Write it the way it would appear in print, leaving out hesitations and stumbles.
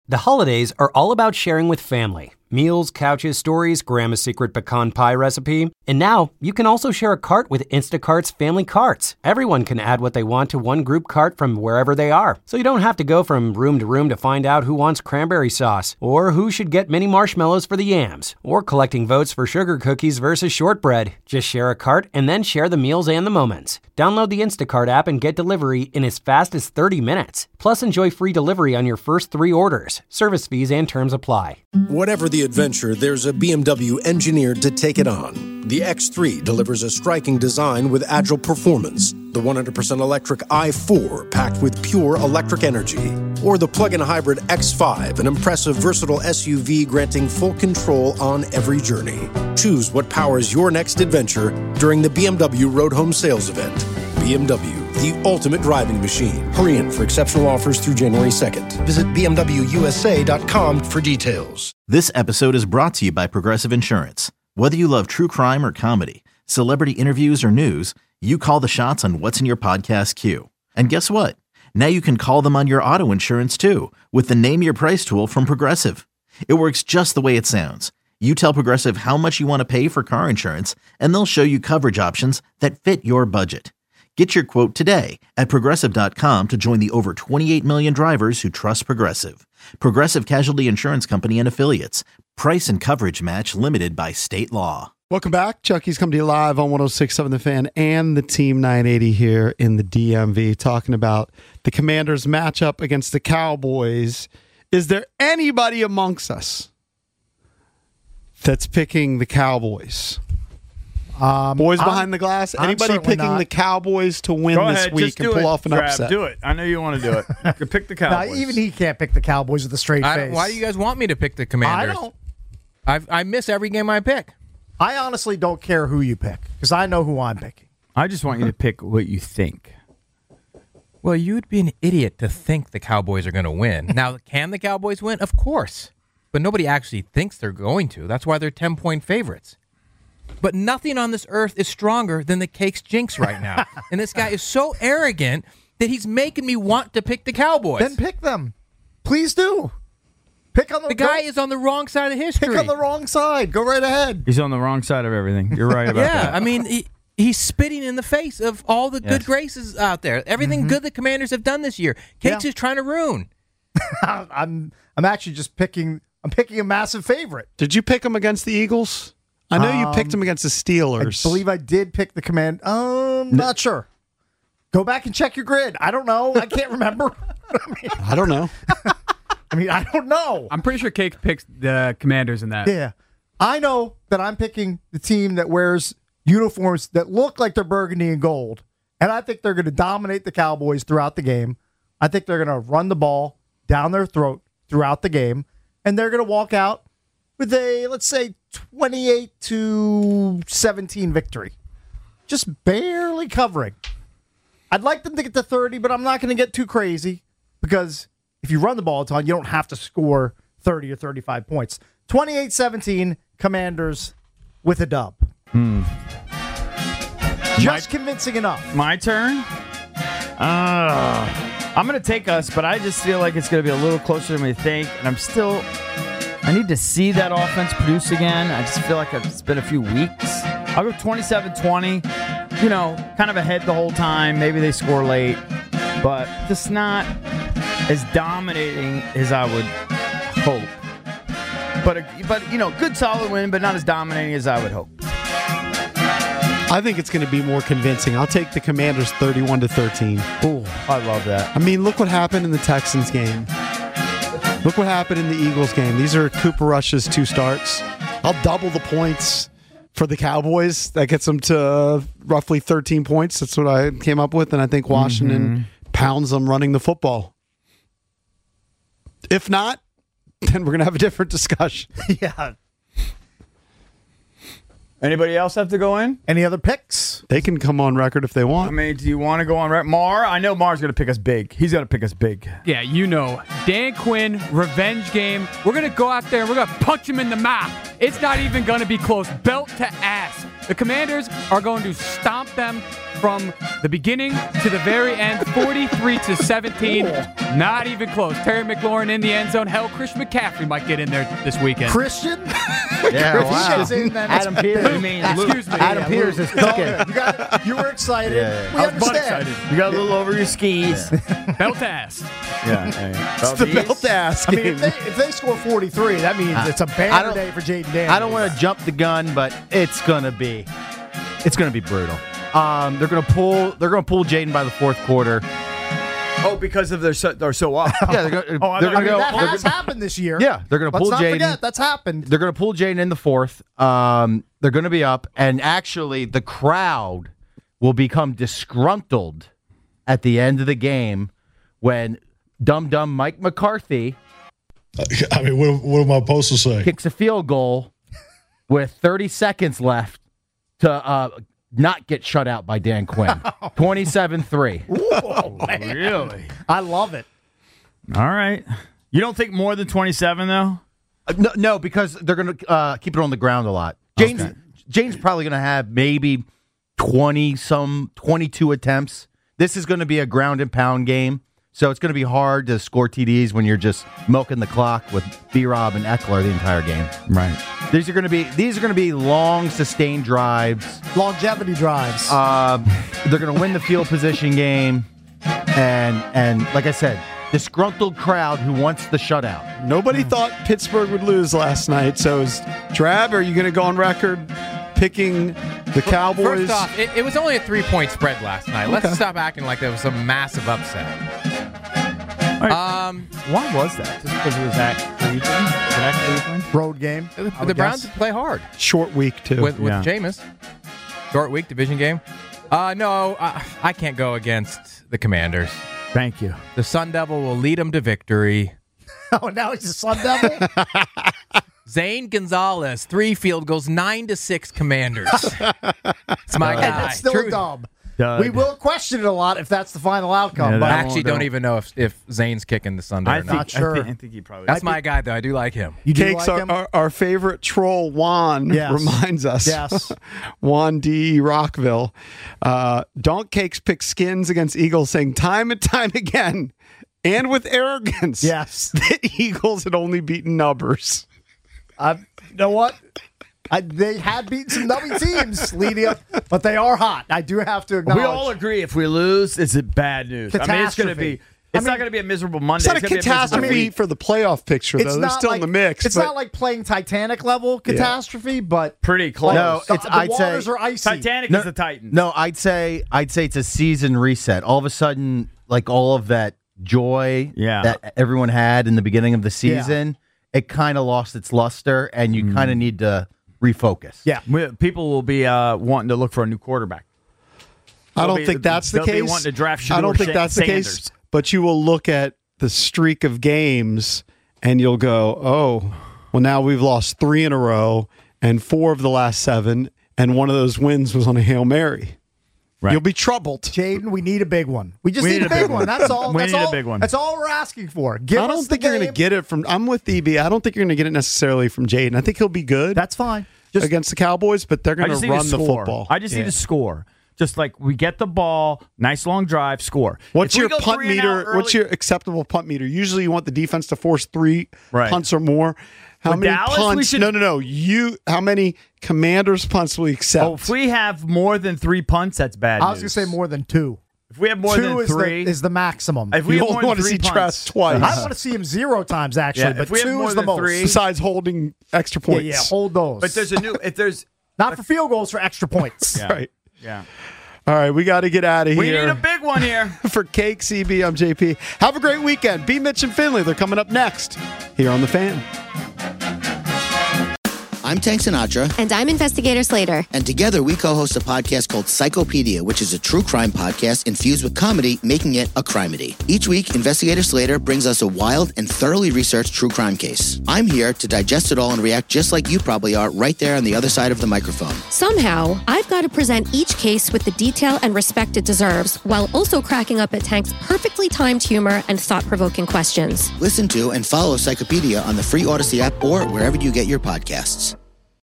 The holidays are all about sharing with family. Meals, couches, stories, Grandma's secret pecan pie recipe. And now, you can also share a cart with Instacart's Family Carts. Everyone can add what they want to one group cart from wherever they are. So you don't have to go from room to find out who wants cranberry sauce, or who should get mini marshmallows for the yams, or collecting votes for sugar cookies versus shortbread. Just share a cart and then share the meals and the moments. Download the Instacart app and get delivery in as fast as 30 minutes. Plus, enjoy free delivery on your first 3 orders. Service fees and terms apply. Whatever the adventure, there's a BMW engineered to take it on. The X3 delivers a striking design with agile performance. The 100% electric i4 packed with pure electric energy. Or the plug-in hybrid X5, an impressive versatile SUV granting full control on every journey. Choose what powers your next adventure during the BMW Road Home Sales Event. BMW, the ultimate driving machine. Hurry in for exceptional offers through January 2nd. Visit BMWUSA.com for details. This episode is brought to you by Progressive Insurance. Whether you love true crime or comedy, celebrity interviews or news, you call the shots on what's in your podcast queue. And guess what? Now you can call them on your auto insurance too with the Name Your Price tool from Progressive. It works just the way it sounds. You tell Progressive how much you want to pay for car insurance, and they'll show you coverage options that fit your budget. Get your quote today at Progressive.com to join the over 28 million drivers who trust Progressive. Progressive Casualty Insurance Company and Affiliates. Price and coverage match limited by state law. Welcome back. Chucky's coming to you live on 106.7 The Fan and the Team 980 here in the DMV, talking about the Commanders' matchup against the Cowboys. Is there anybody amongst us that's picking the Cowboys? Boys behind the glass. Anybody picking the Cowboys to win this week and pull off an upset? Do it. I know you want to do it. You can pick the Cowboys. Now, even he can't pick the Cowboys with a straight face. Why do you guys want me to pick the Commanders? I don't. I miss every game I pick. I honestly don't care who you pick because I know who I'm picking. I just want you to pick what you think. Well, you'd be an idiot to think the Cowboys are going to win. Now, can the Cowboys win? Of course. But nobody actually thinks they're going to. That's why they're 10-point favorites. But nothing on this earth is stronger than the Cakes jinx right now. And this guy is so arrogant that he's making me want to pick the Cowboys. Then pick them. Please do. Pick on the guy is on the wrong side of history. Pick on the wrong side. Go right ahead. He's on the wrong side of everything. You're right about that. Yeah, I mean, he's spitting in the face of all the good graces out there. Everything good the Commanders have done this year. Cakes is trying to ruin. I'm actually just picking. I'm picking a massive favorite. Did you pick them against the Eagles? I know you picked them against the Steelers. I believe I did pick the Command. Not sure. Go back and check your grid. I don't know. I can't remember. I don't know. I don't know. I'm pretty sure Cake picks the Commanders in that. Yeah. I know that I'm picking the team that wears uniforms that look like they're burgundy and gold. And I think they're going to dominate the Cowboys throughout the game. I think they're going to run the ball down their throat throughout the game. And they're going to walk out with a, let's say, 28-17 victory. Just barely covering. I'd like them to get to 30, but I'm not going to get too crazy because if you run the ball a ton, you don't have to score 30 or 35 points. 28-17, Commanders with a dub. Just convincing enough. My turn? I'm going to take us, but I just feel like it's going to be a little closer than we think. And I need to see that offense produce again. I just feel like it's been a few weeks. I'll go 27-20. Kind of ahead the whole time. Maybe they score late. But just not as dominating as I would hope. But good solid win, but not as dominating as I would hope. I think it's going to be more convincing. I'll take the Commanders 31-13. Ooh, I love that. I mean, look what happened in the Texans game. Look what happened in the Eagles game. These are Cooper Rush's 2 starts. I'll double the points for the Cowboys. That gets them to roughly 13 points. That's what I came up with, and I think Washington pounds them running the football. If not, then we're going to have a different discussion. Yeah. Anybody else have to go in? Any other picks? They can come on record if they want. I mean, do you want to go on record? Mar? I know Mar's going to pick us big. He's going to pick us big. Yeah, Dan Quinn, revenge game. We're going to go out there and we're going to punch him in the mouth. It's not even going to be close. Belt to ass. The Commanders are going to stomp them from the beginning to the very end, 43-17. Not even close. Terry McLaurin in the end zone. Hell, Christian McCaffrey might get in there this weekend. Christian? Yeah, He gets in, then Adam Peters. Excuse me. Adam Peters is cooking. You were excited. Yeah. We I was butt understand. excited. You got a little over your skis. Belt ass. It's the belt ass I mean, game. if they score 43, that means it's a banner day for Jaden Daniels. I don't want to jump the gun, but it's gonna be brutal. They're gonna pull Jaden by the fourth quarter. Oh, because of they're so off. Yeah, they're gonna That has happened this year. Yeah, they're gonna pull Let's not Jaden. forget, that's happened. They're going to pull Jaden in the fourth. They're going to be up, and actually the crowd will become disgruntled at the end of the game when dumb Mike McCarthy I mean, what am I supposed to say? kicks a field goal with 30 seconds left to not get shut out by Dan Quinn. 27-3. Really? I love it. All right. You don't think more than 27, though? No, because they're going to keep it on the ground a lot. Jane's probably going to have maybe 22 attempts. This is going to be a ground and pound game, so it's going to be hard to score TDs when you're just milking the clock with B-Rob and Eckler the entire game. Right. These are going to be long, sustained drives. Longevity drives. They're going to win the field position game, and like I said, disgruntled crowd who wants the shutout. Nobody thought Pittsburgh would lose last night. So, Trav, are you going to go on record picking the Cowboys? First off, it was only a 3-point spread last night. Let's stop acting like there was some massive upset. Why was that? Just because it was at Cleveland? Road game. The Browns play hard Short week, too. with Jameis. Short week, division game. No, I can't go against the Commanders. Thank you. The Sun Devil will lead them to victory. Oh, now he's a Sun Devil? Zane Gonzalez, 3 field goals, 9-6 Commanders. It's my guy. And that's still a dub. We will question it a lot if that's the final outcome. Yeah, but I actually don't even know if Zane's kicking the Sunday or not. not sure. I think he probably. That's my guy, though. I do like him. you do Cakes, like him? our favorite troll, Juan, Yes. reminds us. Yes. Juan D. Rockville. Donk Cakes pick Skins against Eagles, saying time and time again, and with arrogance, Yes. that Eagles had only beaten numbers. You know what? They had beaten some nubby teams leading up, but they are hot. I do have to acknowledge. We all agree if we lose, it's bad news. I mean, it's going to be. It's not going to be a miserable Monday. It's not a gonna be catastrophe miserable week. for the playoff picture, though. They're still in the mix. It's but not like playing Titanic level catastrophe, but Pretty close. No, the, it's- the I'd waters say- are icy. Titanic is the Titans. No, I'd say it's a season reset. All of a sudden, like all of that joy that everyone had in the beginning of the season, it kind of lost its luster, and you kind of need to refocus. Yeah. People will be wanting to look for a new quarterback. I don't think that's the they'll be case. wanting to draft I don't Shedeur think that's the Sanders. case. But you will look at the streak of games and you'll go, oh, well, now we've lost 3 in a row and 4 of the last 7, and one of those wins was on a Hail Mary. Right. You'll be troubled. Jaden, we need a big one. We just need a big one. That's all. We that's need a all, big one. That's all we're asking for. Give I us don't the think you're going to game. get it from. I'm with EB. I don't think you're going to get it necessarily from Jaden. I think he'll be good. That's fine. Just against the Cowboys, but they're I going just to need run to the score. football. I just need to score. Just like we get the ball, nice long drive, score. What's If we your go punt 3 and out meter? What's early- your acceptable punt meter? Usually, you want the defense to force 3 Right. punts or more. How With many Dallas, we punts? should- No. How many Commanders punts will we accept? Oh, if we have more than 3 punts, that's bad. I was going news. to say more than 2. If we have more 2 than is 3, is the maximum. if we you have only more than want to 3 see punts, Trask twice. I want to see him 0 times actually, Yeah, but if we have 2 more is the than most. 3 Besides holding extra points. Yeah, hold those. But there's a new. If there's not for field goals, for extra points. Right. yeah, All right, we got to get out of here. we need a big one here. For Cake CB, I'm JP. Have a great weekend. B. Mitch and Finley, they're coming up next here on The Fan. I'm Tank Sinatra. And I'm Investigator Slater. And together we co-host a podcast called Psychopedia, which is a true crime podcast infused with comedy, making it a crimedy. Each week, Investigator Slater brings us a wild and thoroughly researched true crime case. I'm here to digest it all and react just like you probably are right there on the other side of the microphone. Somehow, I've got to present each case with the detail and respect it deserves, while also cracking up at Tank's perfectly timed humor and thought-provoking questions. Listen to and follow Psychopedia on the free Odyssey app or wherever you get your podcasts.